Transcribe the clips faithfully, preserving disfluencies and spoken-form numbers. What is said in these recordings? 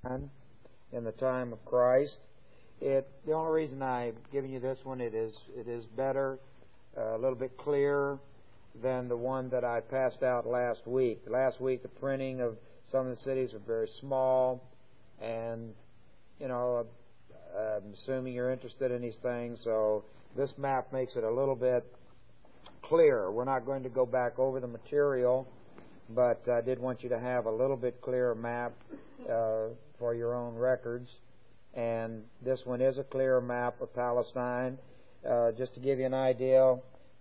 in the time of Christ. It the only reason I'm giving you this one, it is it is better, uh, a little bit clearer than the one that I passed out last week. Last week, the printing of some of the cities are very small, and you know, I'm assuming you're interested in these things, so this map makes it a little bit clearer. We're not going to go back over the material, but I did want you to have a little bit clearer map uh, for your own records. And this one is a clearer map of Palestine. Uh, just to give you an idea,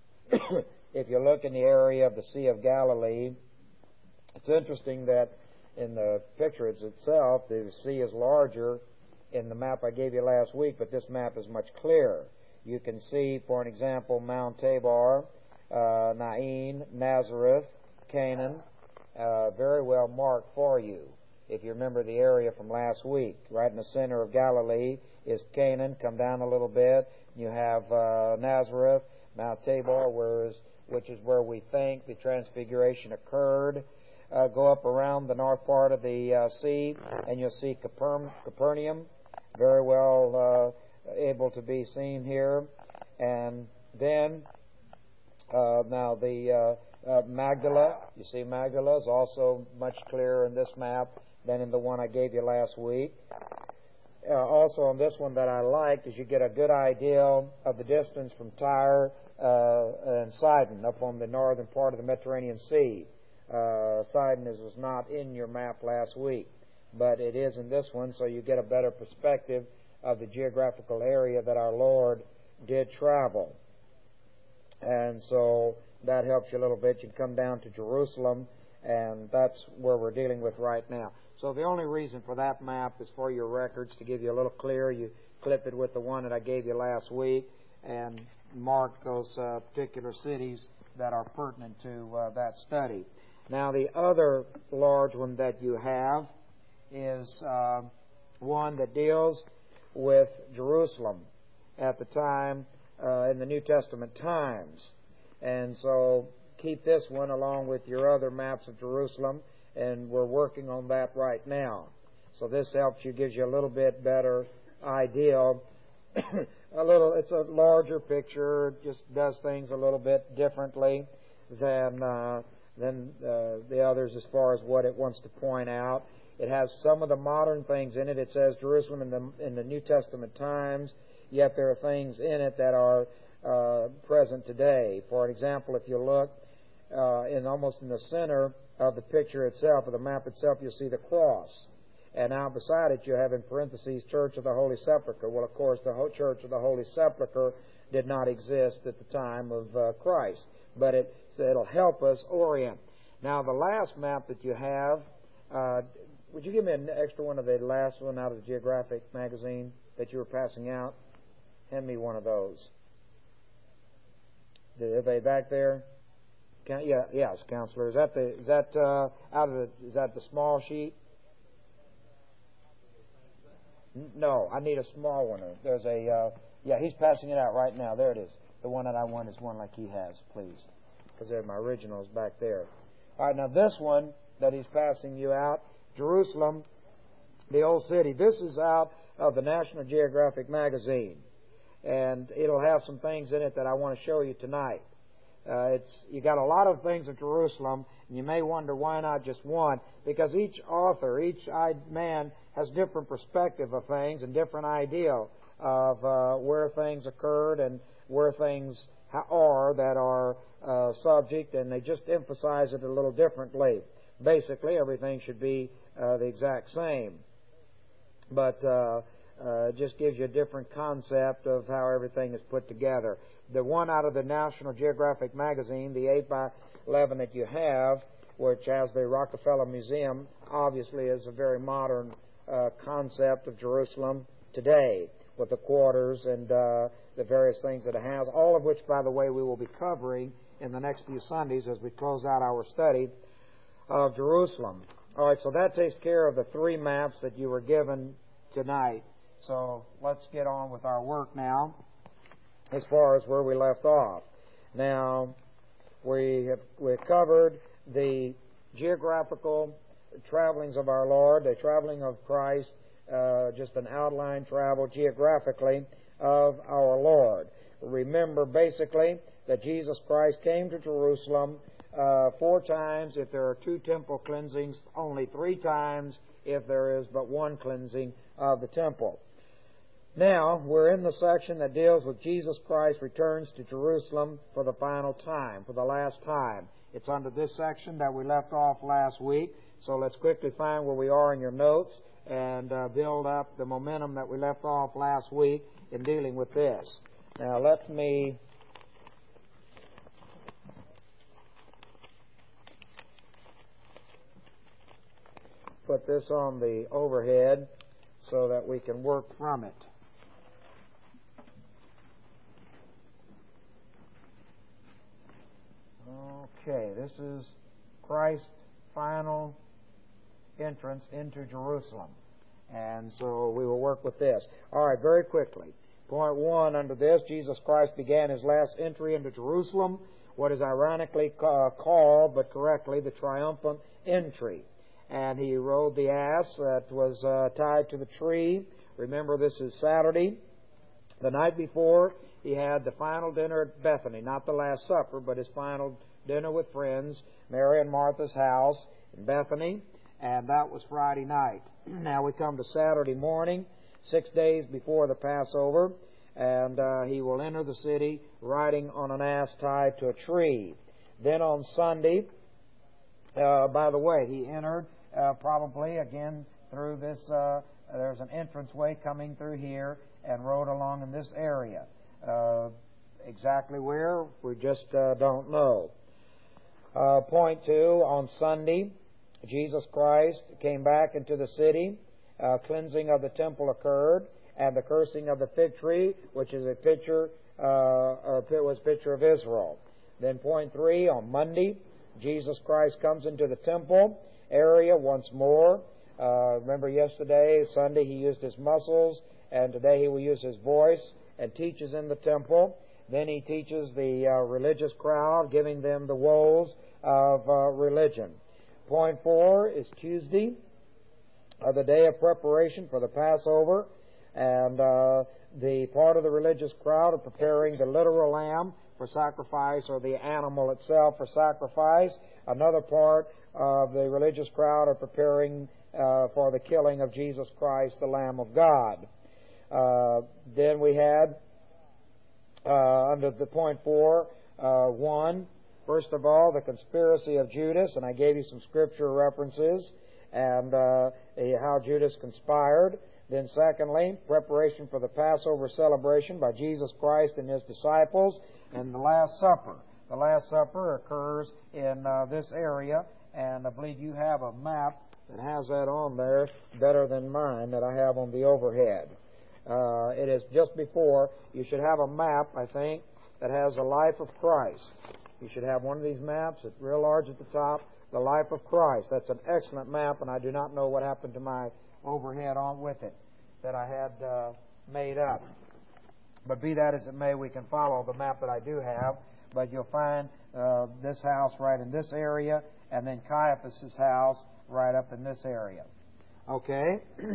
if you look in the area of the Sea of Galilee, it's interesting that in the picture itself, the sea is larger in the map I gave you last week, but this map is much clearer. You can see, for an example, Mount Tabor, uh, Nain, Nazareth, Canaan, uh, very well marked for you. If you remember the area from last week, right in the center of Galilee is Canaan. Come down a little bit, you have uh, Nazareth, Mount Tabor, whereas, which is where we think the Transfiguration occurred. Uh, go up around the north part of the uh, sea, and you'll see Capernaum, Capernaum, very well uh, able to be seen here. And then, uh, now the uh, uh, Magdala, you see Magdala is also much clearer in this map than in the one I gave you last week. Uh, also on this one that I liked is you get a good idea of the distance from Tyre uh, and Sidon up on the northern part of the Mediterranean Sea. Uh, Sidon is, was not in your map last week, but it is in this one, so you get a better perspective of the geographical area that our Lord did travel. And so that helps you a little bit. You come down to Jerusalem, and that's where we're dealing with right now. So the only reason for that map is for your records, to give you a little clearer. You clip it with the one that I gave you last week and mark those uh, particular cities that are pertinent to uh, that study. Now, the other large one that you have is uh, one that deals with Jerusalem at the time uh, in the New Testament times. And so keep this one along with your other maps of Jerusalem, and we're working on that right now. So this helps you, gives you a little bit better idea. a little, it's a larger picture, it just does things a little bit differently than uh, than uh, the others as far as what it wants to point out. It has some of the modern things in it. It says Jerusalem in the in the New Testament times, yet there are things in it that are uh, present today. For example, if you look uh, in almost in the center of the picture itself, of the map itself, you'll see the cross. And out beside it, you have in parentheses, Church of the Holy Sepulchre. Well, of course, the Church of the Holy Sepulchre did not exist at the time of uh, Christ, but it, so it'll help us orient. Now, the last map that you have, uh, would you give me an extra one of the last one out of the Geographic magazine that you were passing out? Hand me one of those. Are they back there? Yeah, yes, counselor. Is that the is that uh, out of the is that the small sheet? No, I need a small one. There's a uh, yeah. He's passing it out right now. There it is. The one that I want is one like he has, please, because they're my originals back there. All right, now this one that he's passing you out, Jerusalem, the old city. This is out of the National Geographic magazine, and it'll have some things in it that I want to show you tonight. Uh, it's you got a lot of things of Jerusalem, and you may wonder why not just one, because each author, each man has different perspective of things and different idea of uh, where things occurred and where things are that are uh, subject, and they just emphasize it a little differently. Basically, everything should be uh, the exact same, but uh, uh, it just gives you a different concept of how everything is put together. The one out of the National Geographic magazine, the eight by eleven that you have, which has the Rockefeller Museum, obviously is a very modern uh, concept of Jerusalem today, with the quarters and uh, the various things that it has, all of which, by the way, we will be covering in the next few Sundays as we close out our study of Jerusalem. All right, so that takes care of the three maps that you were given tonight. So let's get on with our work now as far as where we left off. Now, we have we've covered the geographical travelings of our Lord, the traveling of Christ, uh, just an outline travel geographically of our Lord. Remember, basically, that Jesus Christ came to Jerusalem uh, four times if there are two temple cleansings, only three times if there is but one cleansing of the temple. Now, we're in the section that deals with Jesus Christ returns to Jerusalem for the final time, for the last time. It's under this section that we left off last week, so let's quickly find where we are in your notes and uh, build up the momentum that we left off last week in dealing with this. Now, let me put this on the overhead so that we can work from it. Okay, this is Christ's final entrance into Jerusalem. And so we will work with this. All right, very quickly. Point one under this, Jesus Christ began His last entry into Jerusalem, what is ironically uh, called, but correctly, the triumphant entry. And He rode the ass that was uh, tied to the tree. Remember, this is Saturday. The night before, He had the final dinner at Bethany, not the Last Supper, but His final dinner with friends, Mary and Martha's house in Bethany, and that was Friday night. Now we come to Saturday morning, six days before the Passover, and uh, He will enter the city riding on an ass tied to a tree. Then on Sunday, uh, by the way, He entered uh, probably again through this, uh, there's an entranceway coming through here and rode along in this area. Uh, exactly where, we just uh, don't know. Uh, point two, on Sunday, Jesus Christ came back into the city. Uh, cleansing of the temple occurred, and the cursing of the fig tree, which is a picture, uh, or was a picture of Israel. Then point three, on Monday, Jesus Christ comes into the temple area once more. Uh, remember yesterday, Sunday, He used His muscles, and today He will use His voice and teaches in the temple. Then He teaches the uh, religious crowd, giving them the woes of uh, religion. Point four is Tuesday, uh, the day of preparation for the Passover, and uh, the part of the religious crowd are preparing the literal lamb for sacrifice, or the animal itself for sacrifice. Another part of the religious crowd are preparing uh, for the killing of Jesus Christ, the Lamb of God. Uh, then we had, uh, under the point four, uh, one, first of all, the conspiracy of Judas, and I gave you some scripture references, and uh, how Judas conspired. Then secondly, preparation for the Passover celebration by Jesus Christ and His disciples, and the Last Supper. The Last Supper occurs in uh, this area, and I believe you have a map that has that on there better than mine that I have on the overhead. Uh, it is just before. You should have a map, I think, that has the life of Christ. You should have one of these maps. It's real large at the top, the life of Christ. That's an excellent map, and I do not know what happened to my overhead on with it that I had uh, made up. But be that as it may, we can follow the map that I do have. But you'll find uh, this house right in this area, and then Caiaphas' house right up in this area. Okay?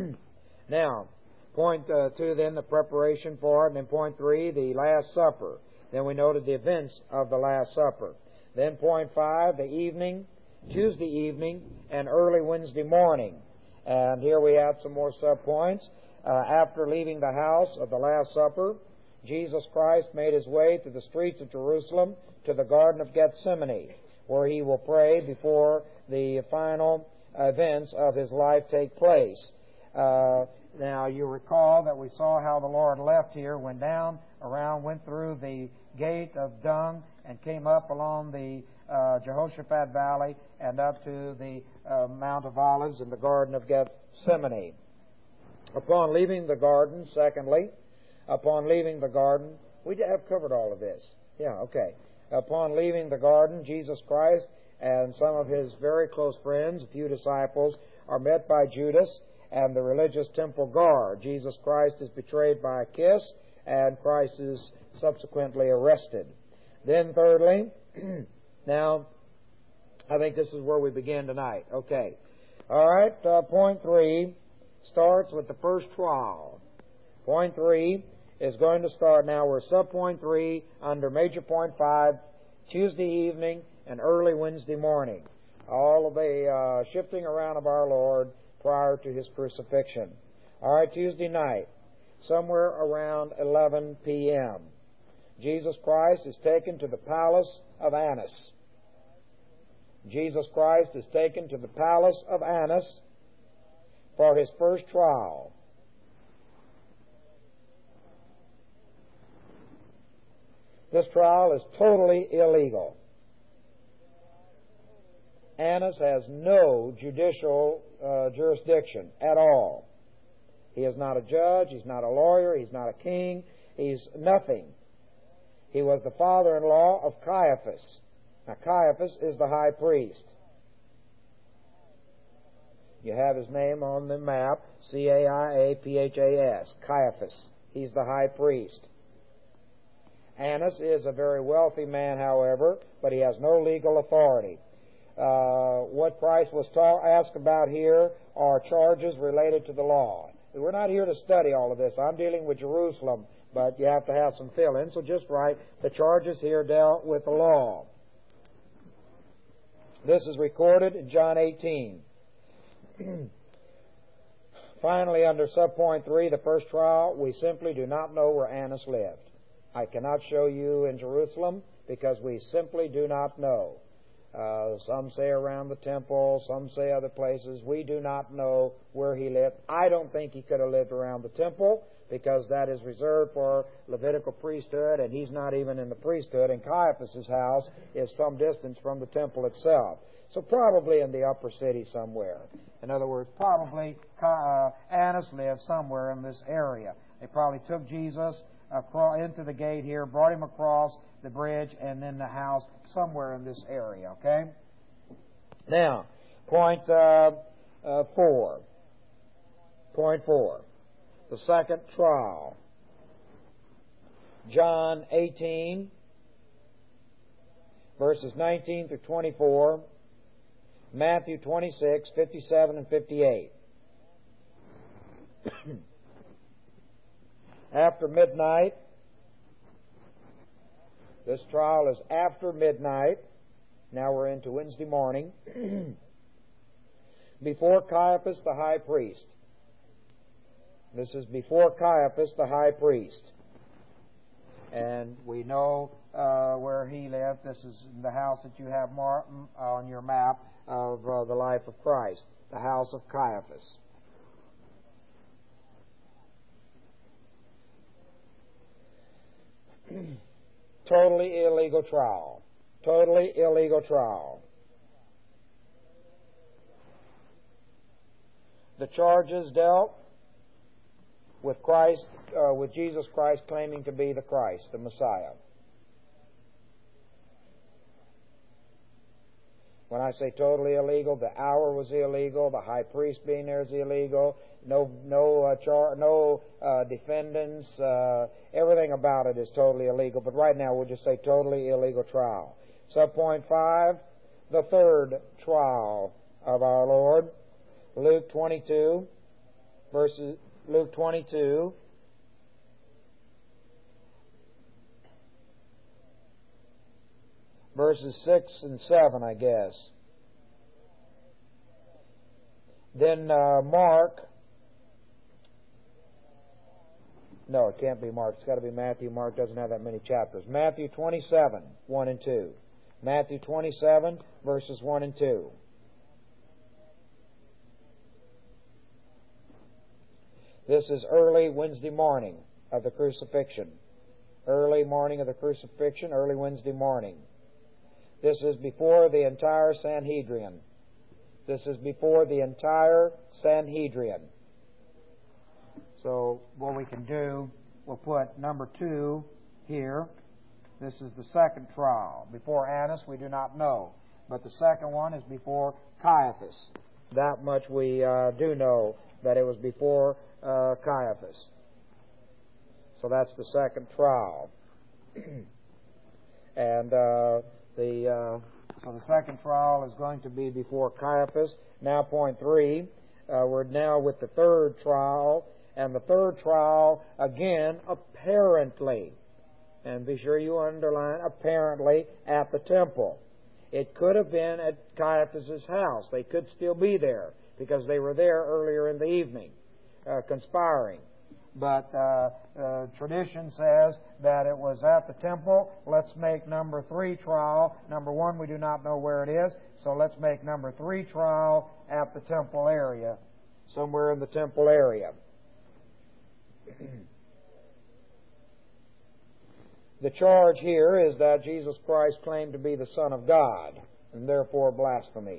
Now, point uh, two then, the preparation for it, and then point three, the Last Supper. Then we noted the events of the Last Supper. Then point five, the evening, Tuesday evening, and early Wednesday morning. And here we have some more subpoints. Uh, after leaving the house of the Last Supper, Jesus Christ made His way through the streets of Jerusalem to the Garden of Gethsemane, where He will pray before the final events of His life take place. Uh, now, you recall that we saw how the Lord left here, went down around, went through the gate of dung, and came up along the uh, Jehoshaphat Valley and up to the uh, Mount of Olives in the Garden of Gethsemane. Upon leaving the garden, secondly, upon leaving the garden, we have covered all of this. Yeah, okay. Upon leaving the garden, Jesus Christ and some of His very close friends, a few disciples, are met by Judas and the religious temple guard. Jesus Christ is betrayed by a kiss, and Christ is subsequently arrested. Then thirdly, now, I think this is where we begin tonight. Okay. All right, uh, point three starts with the first trial. Point three is going to start now. We're sub-point three under major point five, Tuesday evening and early Wednesday morning. All of the uh, shifting around of our Lord prior to His crucifixion. All right, Tuesday night, somewhere around eleven p.m., Jesus Christ is taken to the palace of Annas. Jesus Christ is taken to the palace of Annas for His first trial. This trial is totally illegal. Annas has no judicial uh, jurisdiction at all. He is not a judge, he's not a lawyer, he's not a king, he's nothing. He was the father-in-law of Caiaphas. Now, Caiaphas is the high priest. You have his name on the map, C A I A P H A S, Caiaphas. He's the high priest. Annas is a very wealthy man, however, but he has no legal authority. Uh, what Christ was ta- asked about here are charges related to the law. We're not here to study all of this. I'm dealing with Jerusalem, but you have to have some fill-in, so just write the charges here dealt with the law. This is recorded in John eighteen. Finally, under subpoint three, the first trial, we simply do not know where Annas lived. I cannot show you in Jerusalem because we simply do not know. Uh, some say around the temple, some say other places. We do not know where he lived. I don't think he could have lived around the temple because that is reserved for Levitical priesthood, and he's not even in the priesthood, and Caiaphas' house is some distance from the temple itself. So probably in the upper city somewhere. In other words, probably uh, Annas lived somewhere in this area. They probably took Jesus across, into the gate here, brought him across the bridge, and then the house somewhere in this area, okay? Now, point uh, uh, four. Point four. The second trial. John eighteen, verses nineteen through twenty-four. Matthew twenty-six, fifty-seven and fifty-eight. After midnight. This trial is after midnight. Now we're into Wednesday morning. Before Caiaphas the high priest. This is before Caiaphas the high priest. And we know uh, where he lived. This is the house that you have mar- on your map of uh, the life of Christ. The house of Caiaphas. Totally illegal trial. Totally illegal trial. The charges dealt with Christ, uh, with Jesus Christ claiming to be the Christ, the Messiah. When I say totally illegal, the hour was illegal. The high priest being there is illegal. No, no, uh, char- no uh, defendants. Uh, everything about it is totally illegal. But right now, we'll just say totally illegal trial. Subpoint five, the third trial of our Lord, Luke twenty-two, verses Luke twenty-two. Verses six and seven, I guess. Then uh, Mark. No, it can't be Mark. It's got to be Matthew. Mark doesn't have that many chapters. Matthew twenty-seven, one and two. Matthew twenty-seven, verses one and two. This is early Wednesday morning of the crucifixion. Early morning of the crucifixion, early Wednesday morning. This is before the entire Sanhedrin. This is before the entire Sanhedrin. So what we can do, we'll put number two here. This is the second trial. Before Annas, we do not know. But the second one is before Caiaphas. That much we uh, do know, that it was before uh, Caiaphas. So that's the second trial. and uh, the uh, So the second trial is going to be before Caiaphas. Now, point three, uh, we're now with the third trial. And the third trial, again, apparently. And be sure you underline apparently at the temple. It could have been at Caiaphas' house. They could still be there because they were there earlier in the evening, uh, conspiring. But uh, uh, tradition says that it was at the temple. Let's make number three trial. Number one, we do not know where it is, so let's make number three trial at the temple area, somewhere in the temple area. The charge here is that Jesus Christ claimed to be the Son of God, and therefore blasphemy.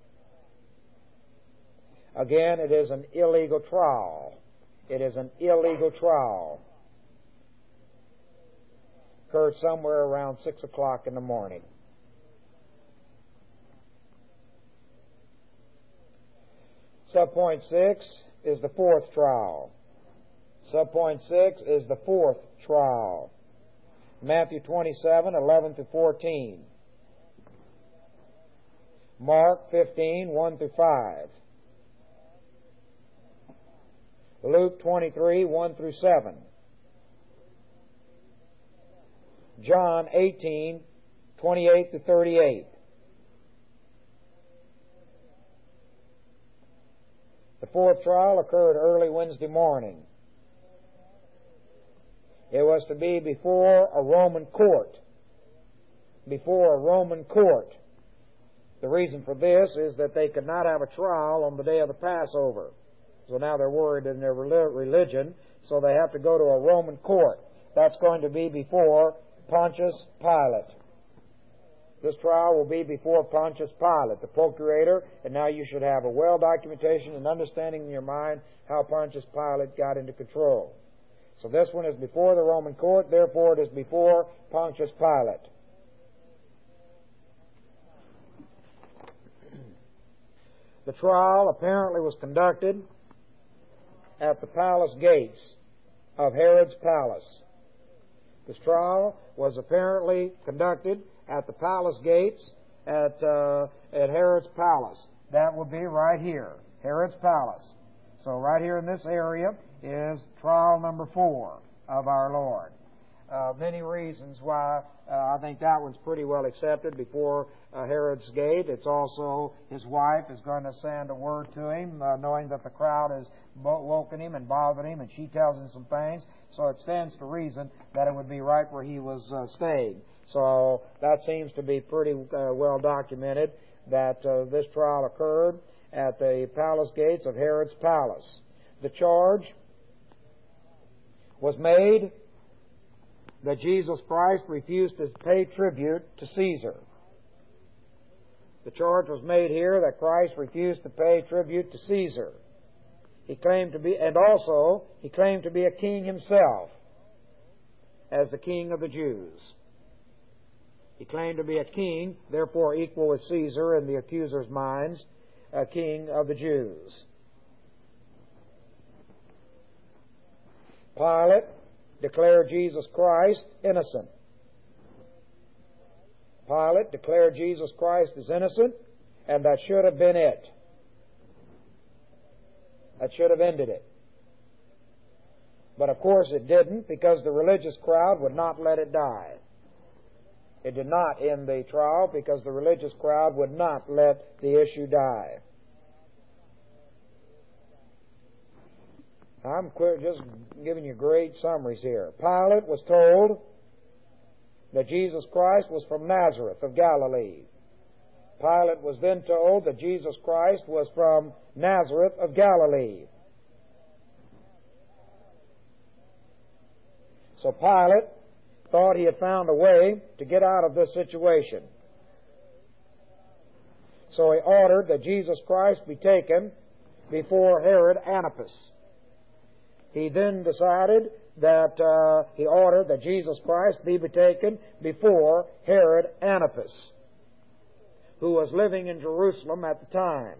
Again, it is an illegal trial. It is an illegal trial. Occurred somewhere around six o'clock in the morning. Subpoint six is the fourth trial. Subpoint six is the fourth trial. Matthew twenty-seven, eleven through fourteen. Mark fifteen, one through five. Luke twenty-three, one through seven. John eighteen, twenty-eight to thirty-eight. The fourth trial occurred early Wednesday morning. It was to be before a Roman court. Before a Roman court. The reason for this is that they could not have a trial on the day of the Passover. So now they're worried in their religion, so they have to go to a Roman court. That's going to be before Pontius Pilate. This trial will be before Pontius Pilate, the procurator, and now you should have a well documentation and understanding in your mind how Pontius Pilate got into control. So this one is before the Roman court, therefore it is before Pontius Pilate. The trial apparently was conducted at the palace gates of Herod's palace. This trial was apparently conducted at the palace gates at, uh, at Herod's palace. That would be right here, Herod's palace. So right here in this area is trial number four of our Lord. Uh, many reasons why uh, I think that one's pretty well accepted before uh, Herod's gate. It's also his wife is going to send a word to him, uh, knowing that the crowd has woken him and bothered him, and she tells him some things. So it stands to reason that it would be right where he was uh, staying. So that seems to be pretty uh, well documented that uh, this trial occurred at the palace gates of Herod's palace. The charge was made that Jesus Christ refused to pay tribute to Caesar. The charge was made here that Christ refused to pay tribute to Caesar. He claimed to be, and also he claimed to be a king himself, as the king of the Jews. He claimed to be a king, therefore equal with Caesar in the accusers' minds, a king of the Jews. Pilate declared Jesus Christ innocent. Pilate declared Jesus Christ as innocent, and that should have been it. That should have ended it. But of course it didn't, because the religious crowd would not let it die. It did not end the trial because the religious crowd would not let the issue die. I'm just giving you great summaries here. Pilate was told that Jesus Christ was from Nazareth of Galilee. Pilate was then told that Jesus Christ was from Nazareth of Galilee. So Pilate thought he had found a way to get out of this situation. So he ordered that Jesus Christ be taken before Herod Antipas. He then decided that uh, he ordered that Jesus Christ be taken before Herod Antipas, who was living in Jerusalem at the time.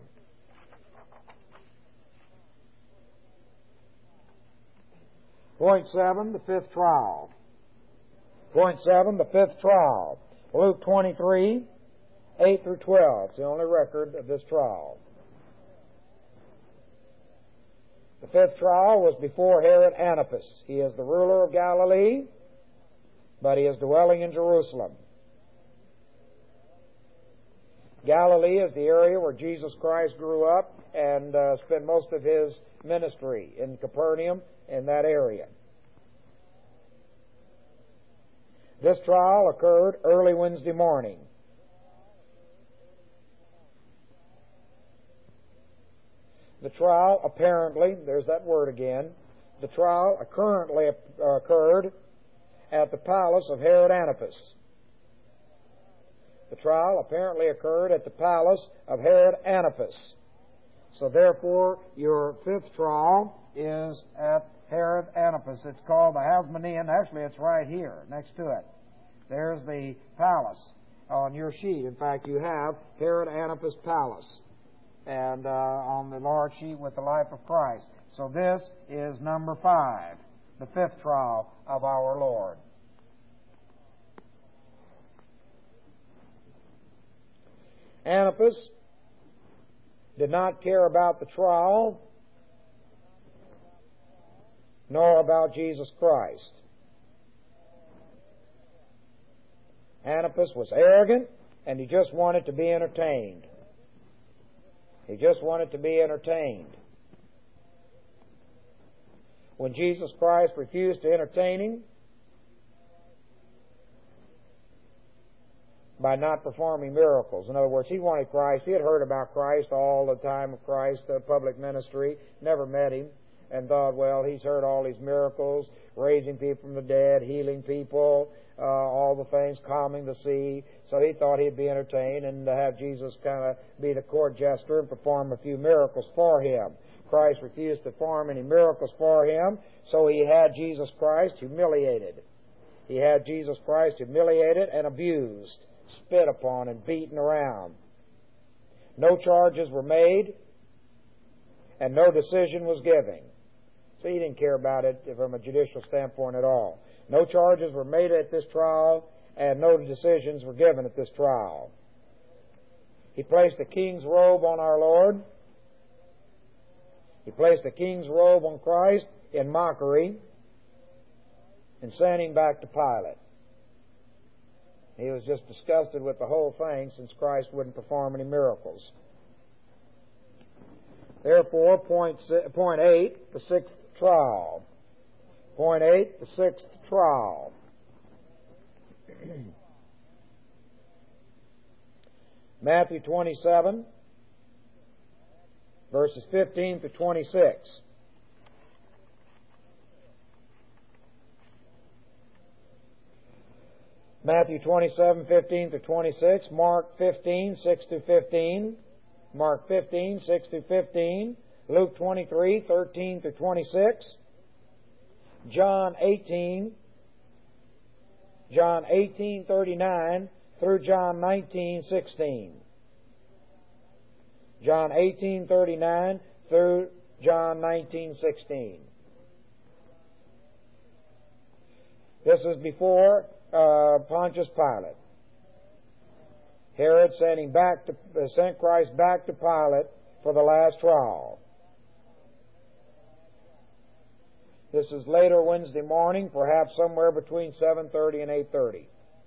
Point seven, the fifth trial. Point seven, the fifth trial. Luke twenty-three, eight through twelve. It's the only record of this trial. The fifth trial was before Herod Antipas. He is the ruler of Galilee, but he is dwelling in Jerusalem. Galilee is the area where Jesus Christ grew up and uh, spent most of his ministry, in Capernaum, in that area. This trial occurred early Wednesday morning. The trial apparently, there's that word again, the trial currently occurred at the palace of Herod Antipas. The trial apparently occurred at the palace of Herod Antipas. So therefore, your fifth trial is at Herod Antipas. It's called the Hasmonean. Actually, it's right here, next to it. There's the palace on your sheet. In fact, you have Herod Antipas Palace, and uh, on the large sheet with the life of Christ. So this is number five, the fifth trial of our Lord. Antipas did not care about the trial, nor about Jesus Christ. Antipas was arrogant, and he just wanted to be entertained. He just wanted to be entertained. When Jesus Christ refused to entertain him by not performing miracles. In other words, he wanted Christ. He had heard about Christ all the time of Christ, the public ministry, never met him, and thought, well, he's heard all these miracles, raising people from the dead, healing people, uh, all the things, calming the sea. So he thought he'd be entertained and to have Jesus kind of be the court jester and perform a few miracles for him. Christ refused to perform any miracles for him, so he had Jesus Christ humiliated. He had Jesus Christ humiliated and abused, spit upon and beaten around. No charges were made, and no decision was given. So he didn't care about it from a judicial standpoint at all. No charges were made at this trial, and no decisions were given at this trial. He placed the king's robe on our Lord. He placed the king's robe on Christ in mockery and sent him back to Pilate. He was just disgusted with the whole thing since Christ wouldn't perform any miracles. Therefore, point, point eight, the sixth trial. Point eight, the sixth trial. Matthew twenty-seven, verses fifteen to twenty-six. Matthew twenty-seven, fifteen to twenty-six. Mark fifteen, six to fifteen. Mark fifteen, six to fifteen. Luke twenty-three, thirteen to twenty-six. John eighteen. John eighteen, thirty-nine through John nineteen, sixteen. John eighteen, thirty-nine through John nineteen, sixteen. This is before uh, Pontius Pilate. Herod sent him back to uh, sent Christ back to Pilate for the last trial. This is later Wednesday morning, perhaps somewhere between seven thirty and eight thirty.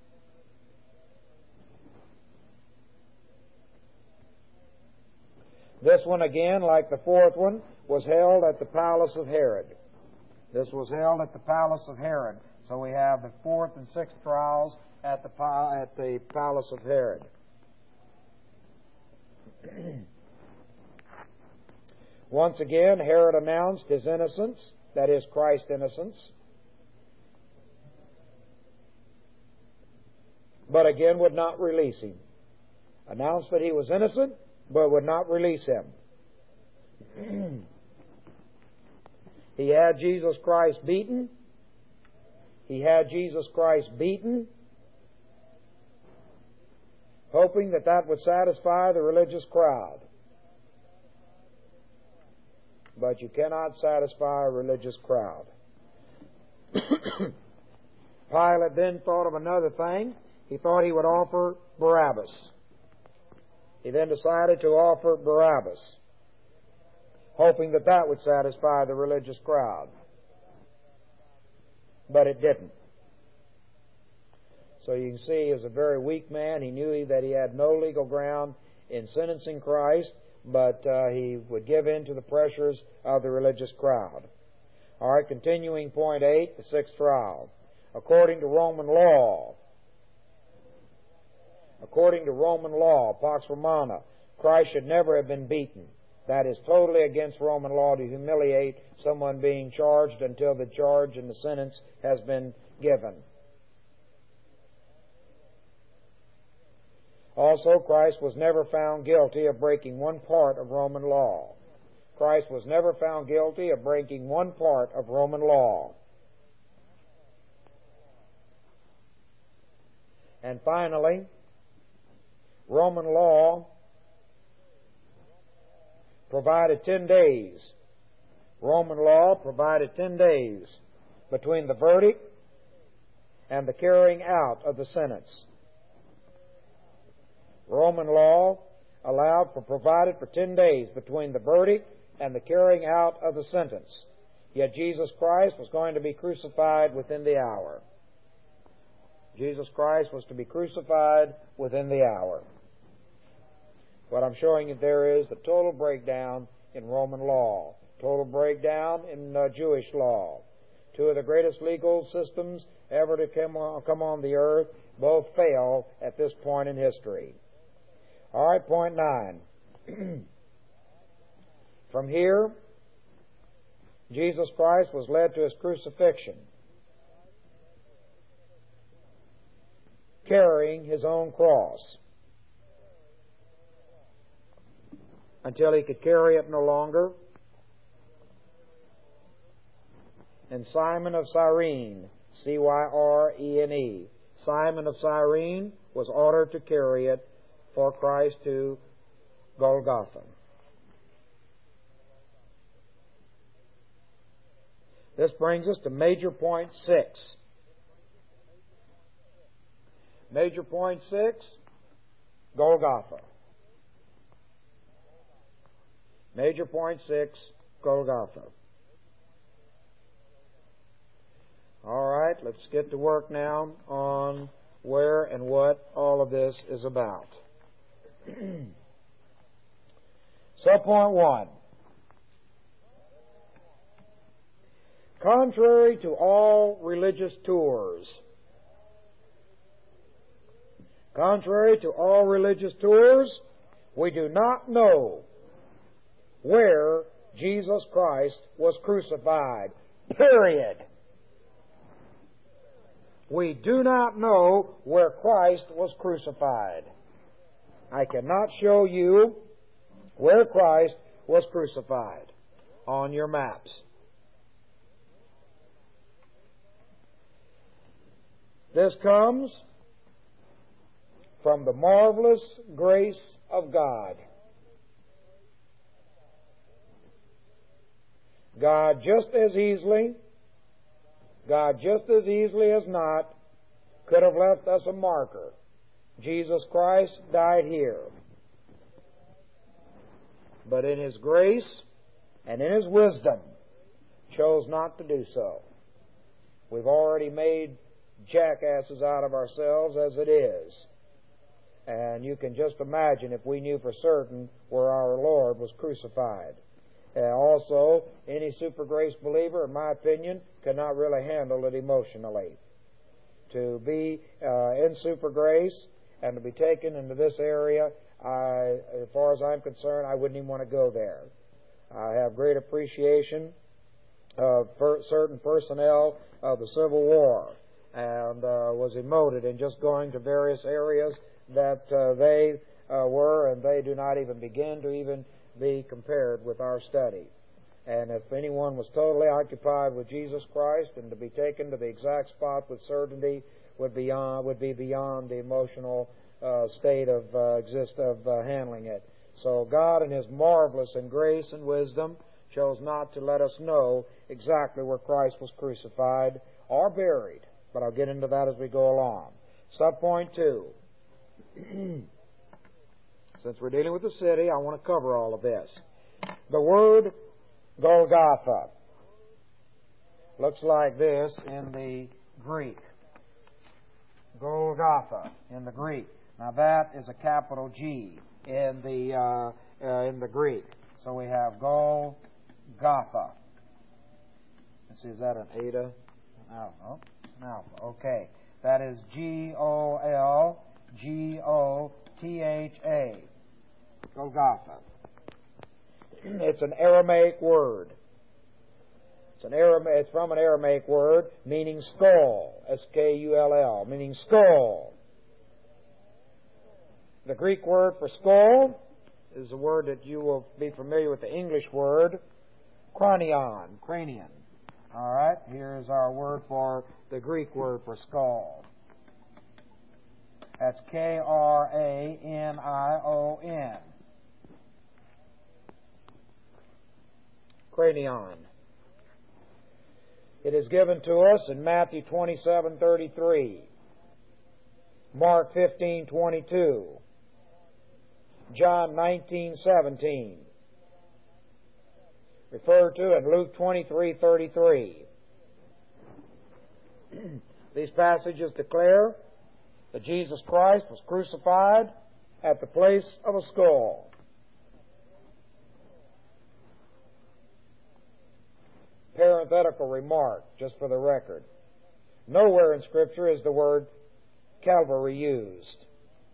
This one again, like the fourth one, was held at the palace of Herod. This was held at the palace of Herod. So we have the fourth and sixth trials at the at the palace of Herod. Once again, Herod announced his innocence, that is, Christ's innocence. But again would not release him. Announced that he was innocent, but would not release him. He had Jesus Christ beaten. He had Jesus Christ beaten, hoping that that would satisfy the religious crowd. But you cannot satisfy a religious crowd. Pilate then thought of another thing. He thought he would offer Barabbas. He then decided to offer Barabbas, hoping that that would satisfy the religious crowd. But it didn't. So you can see he was a very weak man. He knew that he had no legal ground in sentencing Christ, but uh, he would give in to the pressures of the religious crowd. All right, continuing point eight, the sixth trial. According to Roman law, according to Roman law, Pax Romana, Christ should never have been beaten. That is totally against Roman law to humiliate someone being charged until the charge and the sentence has been given. Also, Christ was never found guilty of breaking one part of Roman law. Christ was never found guilty of breaking one part of Roman law. And finally, Roman law provided ten days. Roman law provided ten days between the verdict and the carrying out of the sentence. Roman law allowed for, provided for ten days between the verdict and the carrying out of the sentence. Yet Jesus Christ was going to be crucified within the hour. Jesus Christ was to be crucified within the hour. What I'm showing you there is the total breakdown in Roman law, total breakdown in uh, Jewish law. Two of the greatest legal systems ever to come on, come on the earth both fail at this point in history. All right, point nine. From here, Jesus Christ was led to His crucifixion, carrying His own cross, until He could carry it no longer. And Simon of Cyrene, C Y R E N E, Simon of Cyrene was ordered to carry it for Christ to Golgotha. This brings us to major point six. Major point six, Golgotha. Major point six, Golgotha. All right, let's get to work now on where and what all of this is about. Subpoint one. Contrary to all religious tours, contrary to all religious tours, we do not know where Jesus Christ was crucified. Period. We do not know where Christ was crucified. I cannot show you where Christ was crucified on your maps. This comes from the marvelous grace of God. God just as easily, God just as easily as not could have left us a marker. Jesus Christ died here. But in His grace and in His wisdom, chose not to do so. We've already made jackasses out of ourselves as it is. And you can just imagine if we knew for certain where our Lord was crucified. Uh, also, any super grace believer, in my opinion, cannot really handle it emotionally. To be uh, in super grace and to be taken into this area, I, as far as I'm concerned, I wouldn't even want to go there. I have great appreciation of per- certain personnel of the Civil War, and uh, was emoted in just going to various areas that uh, they uh, were, and they do not even begin to even be compared with our study. And if anyone was totally occupied with Jesus Christ, and to be taken to the exact spot with certainty would be beyond, would be beyond the emotional uh, state of uh, exist of uh, handling it. So God, in His marvelous and grace and wisdom, chose not to let us know exactly where Christ was crucified or buried. But I'll get into that as we go along. Subpoint two. Since we're dealing with the city, I want to cover all of this. The word Golgotha looks like this in the Greek. Golgotha in the Greek. Now that is a capital G in the uh, uh, in the Greek. So we have Golgotha. Let's see, is that an eta? An alpha. An alpha. Okay. That is G O L G O T H A. Golgotha. It's an Aramaic word. It's an Aramaic, it's from an Aramaic word meaning skull. S K U L L, meaning skull. The Greek word for skull is a word that you will be familiar with, the English word cranion, cranion. All right, here's our word for the Greek word for skull. That's K R A N I O N. Cranion. It is given to us in Matthew twenty-seven thirty-three, Mark fifteen twenty-two, John nineteen seventeen, referred to in Luke twenty-three thirty-three. These passages declare that Jesus Christ was crucified at the place of a skull. Parenthetical remark, just for the record. Nowhere in Scripture is the word Calvary used.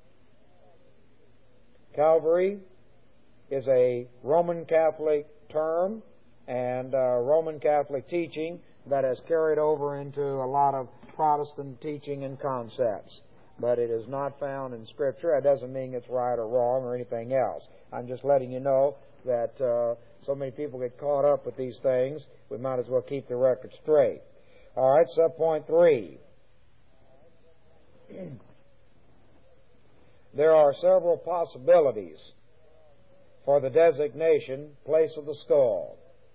Calvary is a Roman Catholic term and uh, Roman Catholic teaching that has carried over into a lot of Protestant teaching and concepts. But it is not found in Scripture. That doesn't mean it's right or wrong or anything else. I'm just letting you know that uh, so many people get caught up with these things, we might as well keep the record straight. All right, subpoint three. There are several possibilities for the designation place of the skull.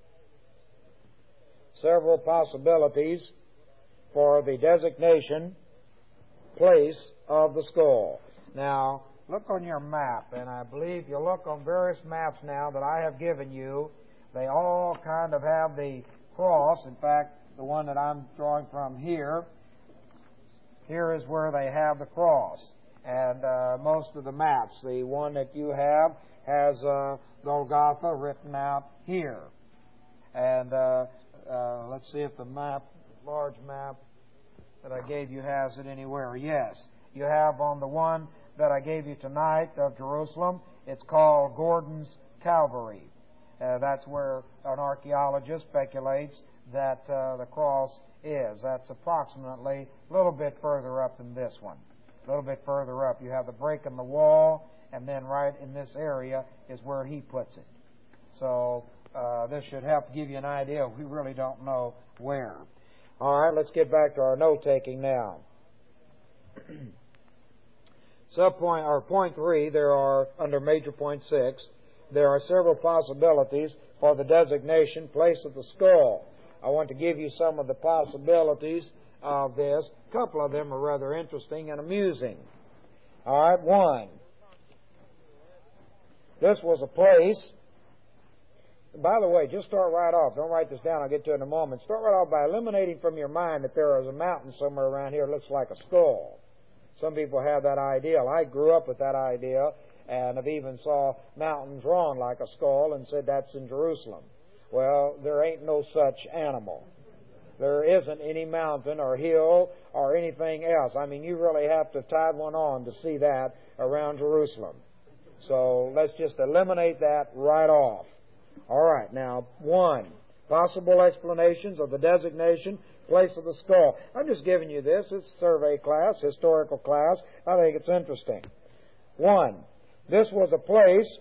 Several possibilities for the designation place of the skull. Now, look on your map, and I believe you look on various maps now that I have given you, they all kind of have the cross. In fact, the one that I'm drawing from here, here is where they have the cross. And uh, most of the maps, the one that you have has uh, Golgotha written out here. And uh, uh, let's see if the map, large map that I gave you has it anywhere. Yes. You have on the one that I gave you tonight of Jerusalem, it's called Gordon's Calvary. Uh, that's where an archaeologist speculates that uh, the cross is. That's approximately a little bit further up than this one. A little bit further up. You have the break in the wall, and then right in this area is where he puts it. So uh, this should help give you an idea. We really don't know where. All right, let's get back to our note-taking now. Subpoint, or point three, there are, under major point six, there are several possibilities for the designation place of the skull. I want to give you some of the possibilities of this. A couple of them are rather interesting and amusing. All right, one. This was a place. By the way, just start right off. Don't write this down. I'll get to it in a moment. Start right off by eliminating from your mind that there is a mountain somewhere around here that looks like a skull. Some people have that ideal. I grew up with that idea and have even saw mountains drawn like a skull and said that's in Jerusalem. Well, there ain't no such animal. There isn't any mountain or hill or anything else. I mean, you really have to tie one on to see that around Jerusalem. So let's just eliminate that right off. All right, now, one, possible explanations of the designation, place of the skull. I'm just giving you this. It's a survey class, historical class. I think it's interesting. One, this was a place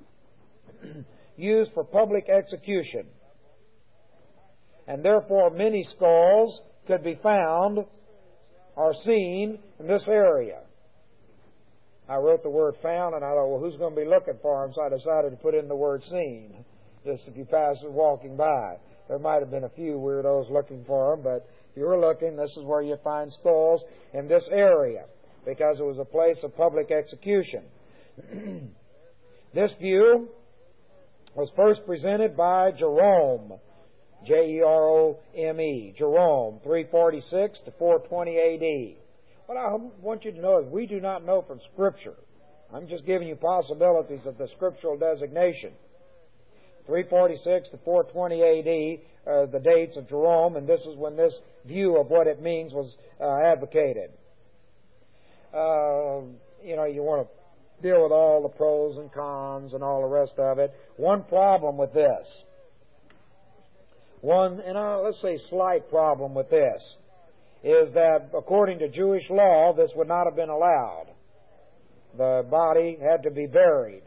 used for public execution, and therefore many skulls could be found or seen in this area. I wrote the word found, and I thought, well, who's going to be looking for them? So I decided to put in the word seen, just if you pass it walking by. There might have been a few weirdos looking for them, but if you were looking, this is where you find skulls in this area, because it was a place of public execution. This view was first presented by Jerome, J E R O M E, Jerome, three forty-six to four twenty A D. What I want you to know is we do not know from Scripture. I'm just giving you possibilities of the scriptural designation. three forty-six to four twenty A D are the dates of Jerome, and this is when this view of what it means was uh, advocated. Uh, you know, you want to deal with all the pros and cons and all the rest of it. One problem with this, one, and uh, let's say slight problem with this, is that according to Jewish law, this would not have been allowed. The body had to be buried.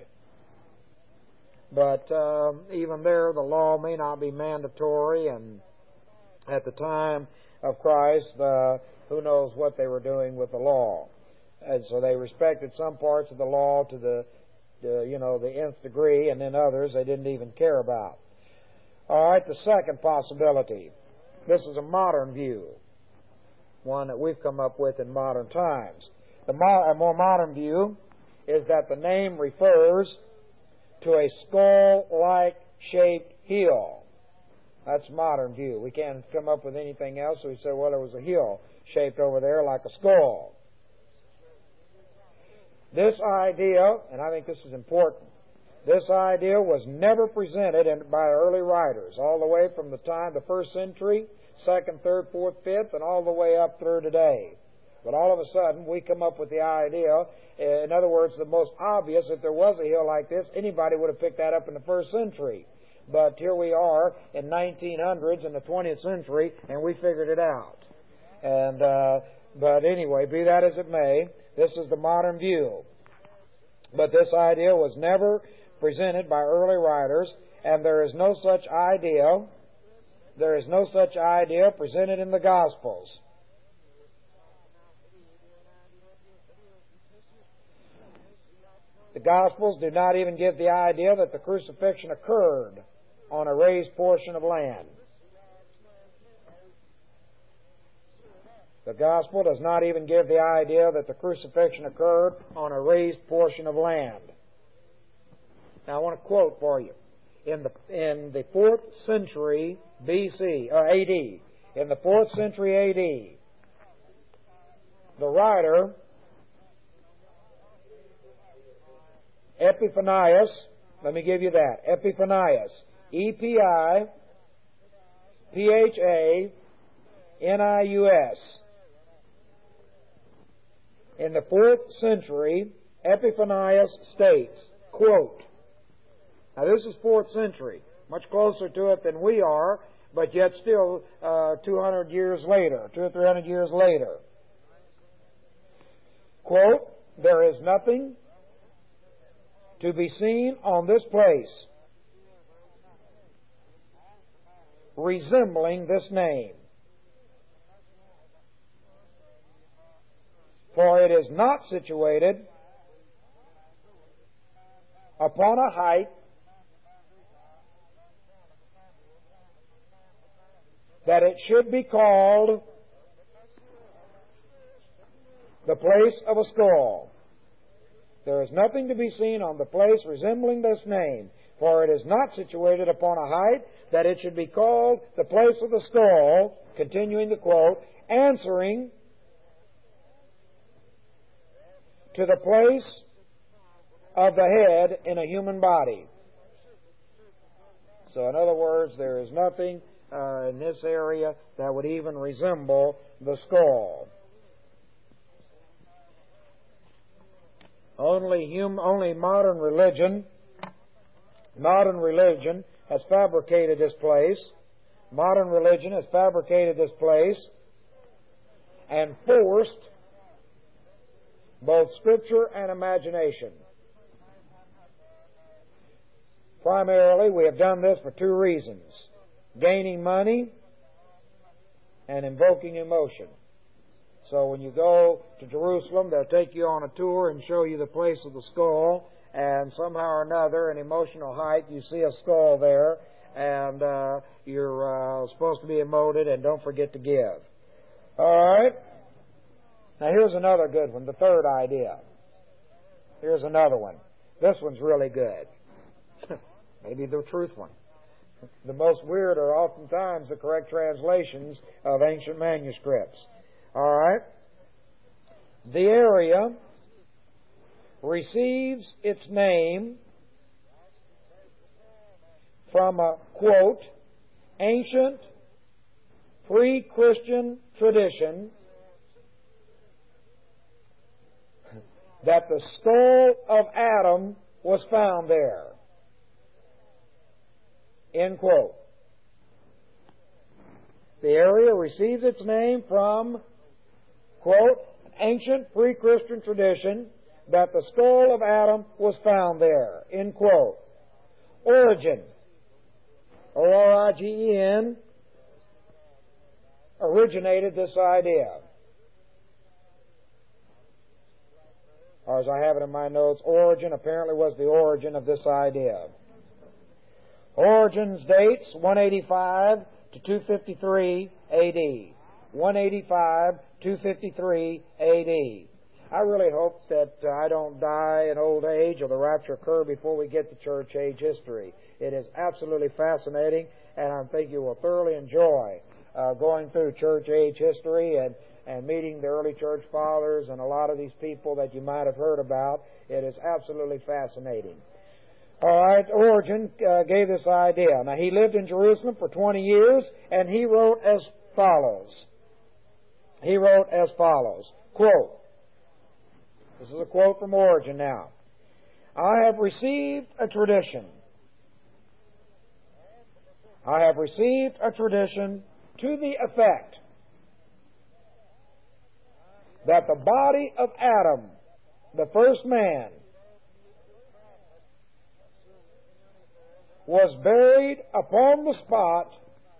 But uh, even there, the law may not be mandatory, and at the time of Christ, uh, who knows what they were doing with the law. And so they respected some parts of the law to the, the you know, the nth degree, and then others they didn't even care about. All right, the second possibility. This is a modern view, one that we've come up with in modern times. The mo- a more modern view is that the name refers to a skull-like shaped hill. That's modern view. We can't come up with anything else, so we say, well, there was a hill shaped over there like a skull. This idea, and I think this is important, this idea was never presented in, by early writers, all the way from the time, the first century, second, third, fourth, fifth, and all the way up through today. But all of a sudden, we come up with the idea, in other words, the most obvious, if there was a hill like this, anybody would have picked that up in the first century. But here we are in nineteen hundreds in the twentieth century, and we figured it out. And uh, but anyway, be that as it may, this is the modern view. But this idea was never presented by early writers, and there is no such idea, there is no such idea presented in the Gospels. The Gospels do not even give the idea that the crucifixion occurred on a raised portion of land. The Gospel does not even give the idea that the crucifixion occurred on a raised portion of land. Now, I want to quote for you. In the in the fourth century B C or A D, in the fourth century A D, the writer Epiphanius, let me give you that, Epiphanius, E P I P H A N I U S. In the fourth century, Epiphanius states, quote, now this is fourth century, much closer to it than we are, but yet still uh, two hundred years later, two or three hundred years later. Quote, there is nothing to be seen on this place resembling this name. For it is not situated upon a height that it should be called the place of a skull. There is nothing to be seen on the place resembling this name, for it is not situated upon a height that it should be called the place of the skull, continuing the quote, answering to the place of the head in a human body. So in other words, there is nothing uh, in this area that would even resemble the skull. Only hum, only modern religion, modern religion has fabricated this place. Modern religion has fabricated this place and forced both Scripture and imagination. Primarily, we have done this for two reasons: gaining money and invoking emotion. So when you go to Jerusalem, they'll take you on a tour and show you the place of the skull, and somehow or another, an emotional height, you see a skull there, and uh, you're uh, supposed to be emoted, and don't forget to give. All right? Now here's another good one, the third idea. Here's another one. This one's really good. Maybe the truth one. The most weird are oftentimes the correct translations of ancient manuscripts. All right? The area receives its name from a, quote, ancient pre-Christian tradition that the skull of Adam was found there. End quote. The area receives its name from, quote, ancient pre-Christian tradition that the skull of Adam was found there. End quote. Origen, O R I G E N, originated this idea. Or as I have it in my notes, Origen apparently was the origin of this idea. Origen's dates one eighty-five to two fifty-three A D. one eighty-five, two fifty-three A D. I really hope that uh, I don't die in old age or the rapture occur before we get to church age history. It is absolutely fascinating, and I think you will thoroughly enjoy uh, going through church age history and, and meeting the early church fathers and a lot of these people that you might have heard about. It is absolutely fascinating. All right, Origen uh, gave this idea. Now, he lived in Jerusalem for twenty years, and he wrote as follows. He wrote as follows, quote, this is a quote from Origen now. I have received a tradition. I have received a tradition to the effect that the body of Adam, the first man, was buried upon the spot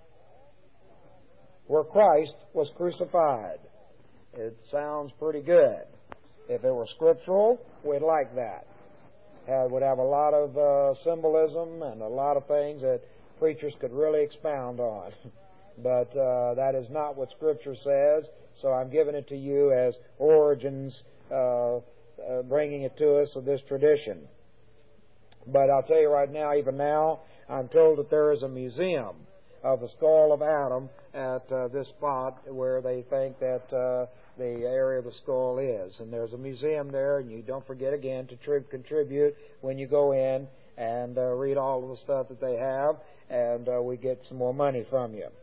where Christ was crucified. It sounds pretty good. If it were scriptural, we'd like that. It would have a lot of uh, symbolism and a lot of things that preachers could really expound on. But uh, that is not what Scripture says, so I'm giving it to you as Origen's uh, uh, bringing it to us of this tradition. But I'll tell you right now, even now, I'm told that there is a museum of the skull of Adam at uh, this spot where they think that uh, the area of the skull is. And there's a museum there, and you don't forget again to tri- contribute when you go in and uh, read all of the stuff that they have, and uh, we get some more money from you.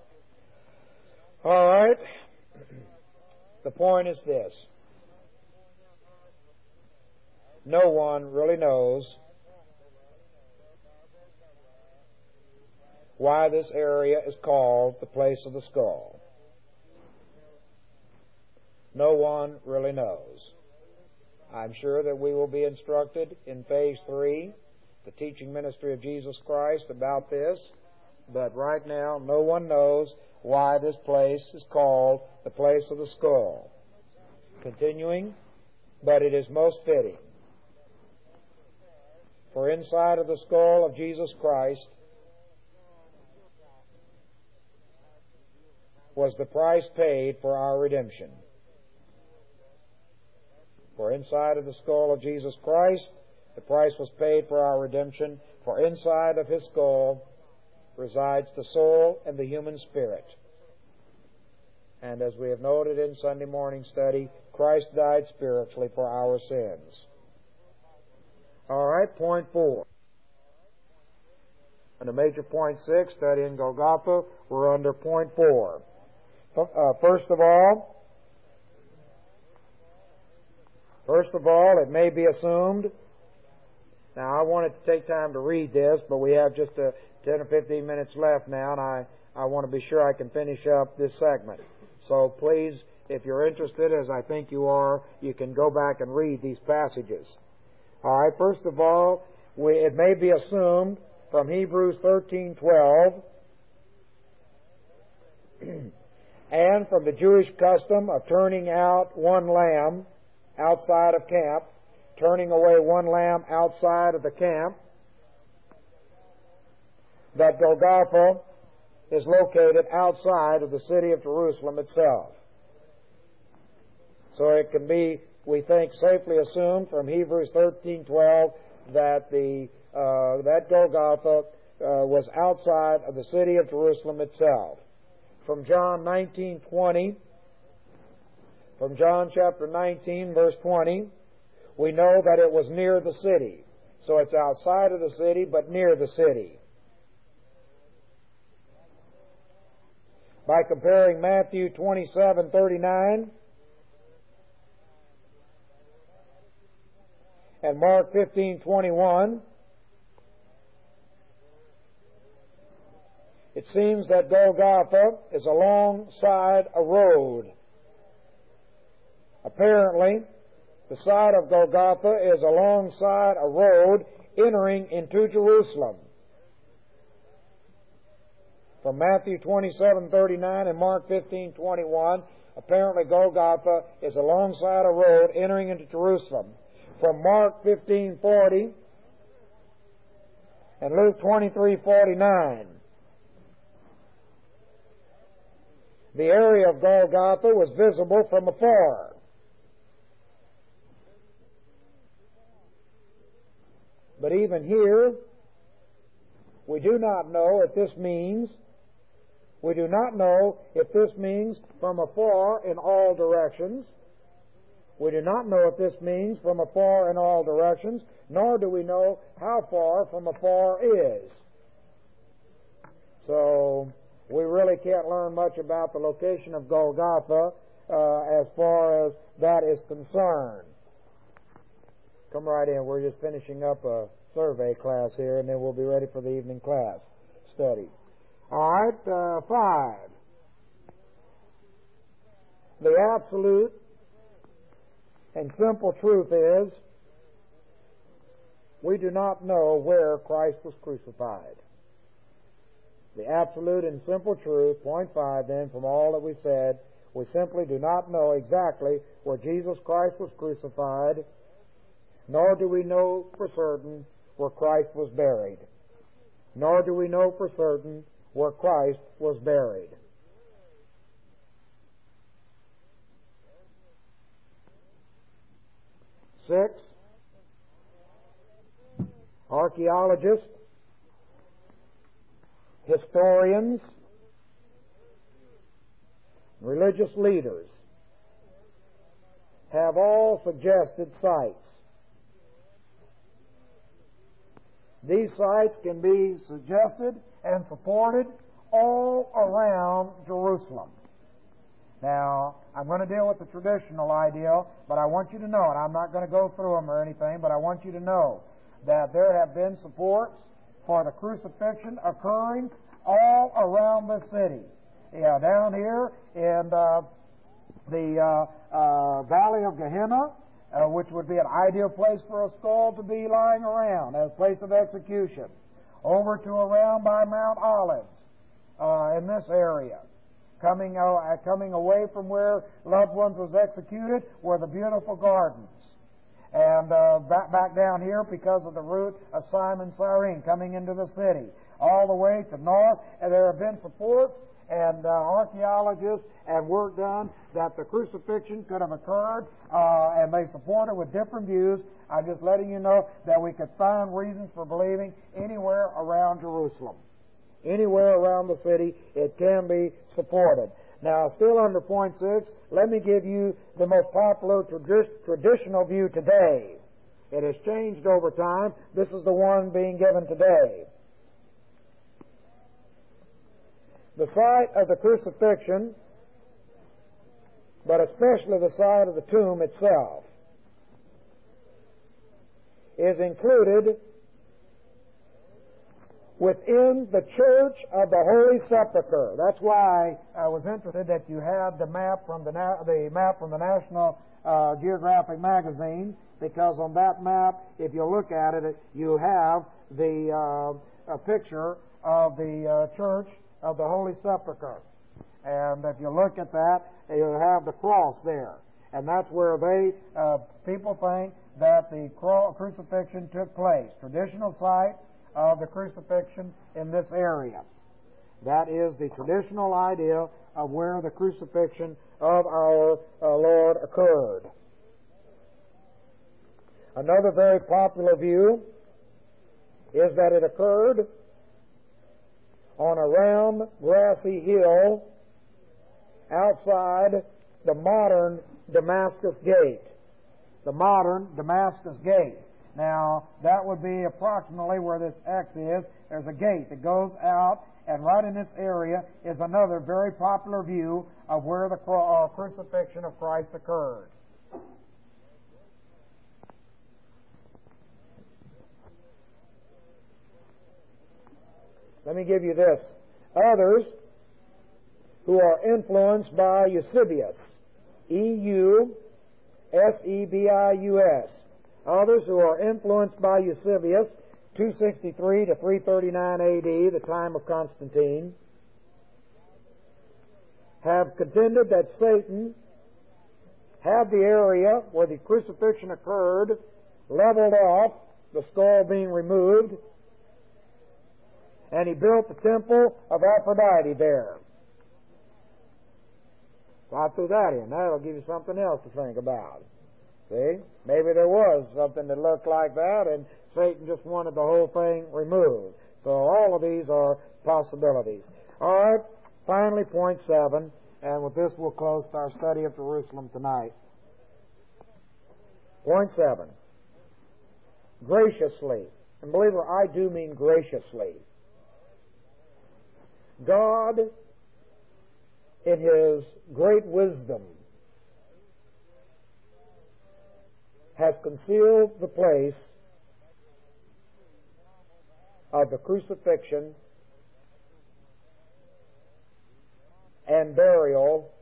All right. The point is this. No one really knows why this area is called the place of the skull. No one really knows. I'm sure that we will be instructed in phase three, the teaching ministry of Jesus Christ, about this, but right now no one knows why this place is called the place of the skull. Continuing, but it is most fitting. For inside of the skull of Jesus Christ was the price paid for our redemption. For inside of the skull of Jesus Christ, the price was paid for our redemption. For inside of His skull resides the soul and the human spirit. And as we have noted in Sunday morning study, Christ died spiritually for our sins. All right, point four. Under major point six, studying Golgotha, we're under point four. Uh, first of all, first of all, it may be assumed. Now, I wanted to take time to read this, but we have just a ten or fifteen minutes left now, and I, I want to be sure I can finish up this segment. So please, if you're interested, as I think you are, you can go back and read these passages. All right, first of all, we, it may be assumed from Hebrews thirteen twelve and from the Jewish custom of turning out one lamb outside of camp, turning away one lamb outside of the camp, that Golgotha is located outside of the city of Jerusalem itself. So it can be, we think, safely assumed from Hebrews thirteen twelve that the uh, that Golgotha uh, was outside of the city of Jerusalem itself. From John nineteen twenty, from John chapter nineteen, verse twenty, we know that it was near the city. So it's outside of the city, but near the city. By comparing Matthew twenty-seven thirty-nine and Mark fifteen twenty-one, it seems that Golgotha is alongside a road. Apparently, the side of Golgotha is alongside a road entering into Jerusalem. From Matthew twenty-seven thirty-nine and Mark fifteen twenty-one, apparently Golgotha is alongside a road entering into Jerusalem. From Mark fifteen forty and Luke twenty-three forty-nine, the area of Golgotha was visible from afar. But even here, we do not know if this means, we do not know if this means from afar in all directions. We do not know if this means from afar in all directions, nor do we know how far from afar is. So, we really can't learn much about the location of Golgotha uh, as far as that is concerned. Come right in. We're just finishing up a survey class here, and then we'll be ready for the evening class study. All right, uh, five. The absolute and simple truth is we do not know where Christ was crucified. The absolute and simple truth, point five then, from all that we said, we simply do not know exactly where Jesus Christ was crucified, nor do we know for certain where Christ was buried. Nor do we know for certain where Christ was buried. Six, archaeologists, historians, religious leaders have all suggested sites. These sites can be suggested and supported all around Jerusalem. Now, I'm going to deal with the traditional idea, but I want you to know, and I'm not going to go through them or anything, but I want you to know that there have been supports for the crucifixion occurring all around the city. Yeah, down here in uh, the uh, uh, Valley of Gehenna, Uh, which would be an ideal place for a skull to be lying around as a place of execution. Over to around by Mount Olives uh, in this area. Coming, uh, coming away from where loved ones was executed were the beautiful gardens. And uh, back, back down here because of the route of Simon Cyrene coming into the city. All the way to north, and there have been supports and uh, archaeologists and work done that the crucifixion could have occurred, uh, and they support it with different views. I'm just letting you know that we could find reasons for believing anywhere around Jerusalem. Anywhere around the city, it can be supported. Now, still under point six, let me give you the most popular tradi- traditional view today. It has changed over time. This is the one being given today. The site of the crucifixion, but especially the site of the tomb itself, is included within the Church of the Holy Sepulchre. That's why I was interested that you had the map from the, na- the map from the National uh, Geographic Magazine, because on that map, if you look at it, you have the uh, a picture of the uh, Church of the Holy Sepulchre. And if you look at that, you have the cross there. And that's where they, uh, people think that the cru- crucifixion took place. Traditional site of the crucifixion in this area. That is the traditional idea of where the crucifixion of our uh, Lord occurred. Another very popular view is that it occurred on a round, grassy hill outside the modern Damascus Gate. The modern Damascus Gate. Now, that would be approximately where this X is. There's a gate that goes out, and right in this area is another very popular view of where the cru- uh, crucifixion of Christ occurred. Let me give you this. Others who are influenced by Eusebius, E U S E B I U S. Others who are influenced by Eusebius, two sixty-three to three thirty-nine A D, the time of Constantine, have contended that Satan had the area where the crucifixion occurred leveled off, the skull being removed, and he built the temple of Aphrodite there. So I threw that in. That'll give you something else to think about. See? Maybe there was something that looked like that, and Satan just wanted the whole thing removed. So all of these are possibilities. All right, finally, point seven, and with this we'll close our study of Jerusalem tonight. Point seven. Graciously. And believe me, I do mean graciously. God, in His great wisdom, has concealed the place of the crucifixion and burial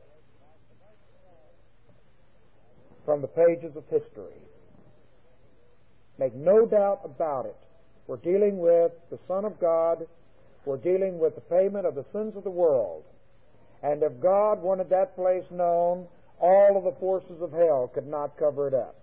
from the pages of history. Make no doubt about it. We're dealing with the Son of God. We're dealing with the payment of the sins of the world. And if God wanted that place known, all of the forces of hell could not cover it up.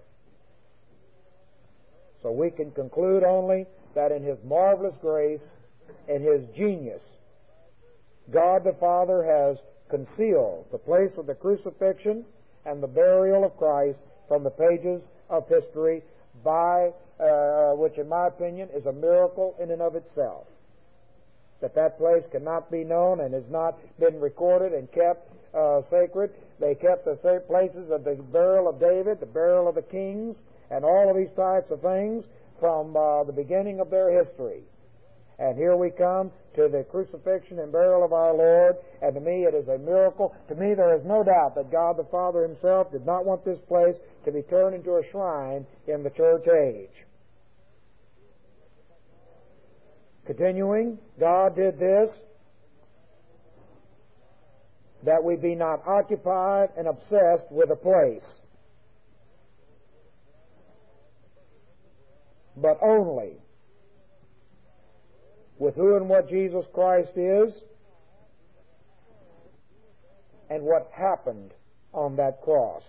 So we can conclude only that in His marvelous grace, in His genius, God the Father has concealed the place of the crucifixion and the burial of Christ from the pages of history, by uh, which, in my opinion, is a miracle in and of itself. That that place cannot be known and has not been recorded and kept uh, sacred. They kept the same places of the burial of David, the burial of the kings, and all of these types of things from uh, the beginning of their history. And here we come to the crucifixion and burial of our Lord, and to me it is a miracle. To me there is no doubt that God the Father Himself did not want this place to be turned into a shrine in the church age. Continuing, God did this that we be not occupied and obsessed with a place, but only with who and what Jesus Christ is and what happened on that cross.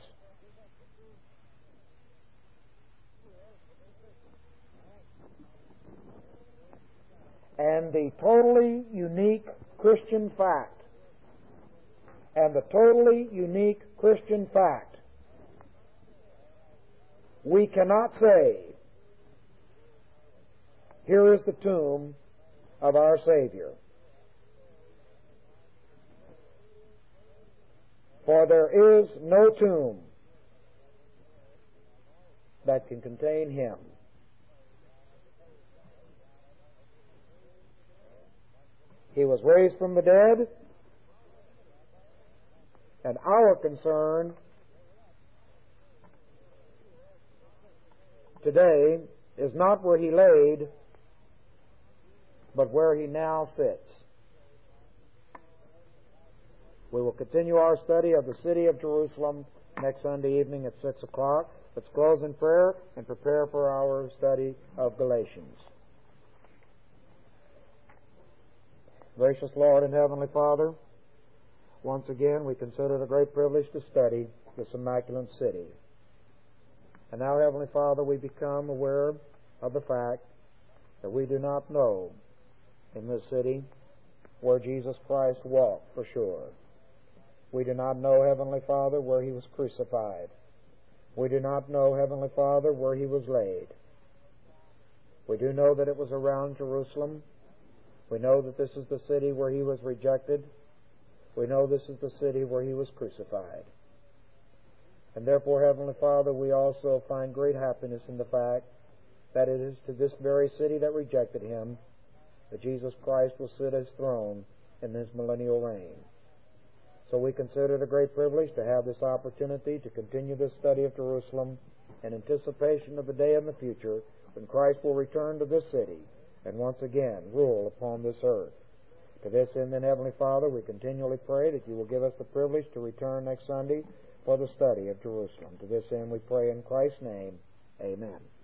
And the totally unique Christian fact, and the totally unique Christian fact, we cannot say, here is the tomb of our Savior. For there is no tomb that can contain Him. He was raised from the dead, and our concern today is not where He laid, but where He now sits. We will continue our study of the city of Jerusalem next Sunday evening at six o'clock. Let's close in prayer and prepare for our study of Galatians. Gracious Lord and Heavenly Father, once again we consider it a great privilege to study this immaculate city. And now, Heavenly Father, we become aware of the fact that we do not know in this city where Jesus Christ walked for sure. We do not know, Heavenly Father, where He was crucified. We do not know, Heavenly Father, where he was laid. We do know that it was around Jerusalem. We know that this is the city where he was rejected. We know this is the city where he was crucified. And therefore, Heavenly Father, we also find great happiness in the fact that it is to this very city that rejected him that Jesus Christ will sit his throne in his millennial reign. So we consider it a great privilege to have this opportunity to continue this study of Jerusalem in anticipation of the day in the future when Christ will return to this city and once again rule upon this earth. To this end, then, Heavenly Father, we continually pray that you will give us the privilege to return next Sunday for the study of Jerusalem. To this end, we pray in Christ's name. Amen.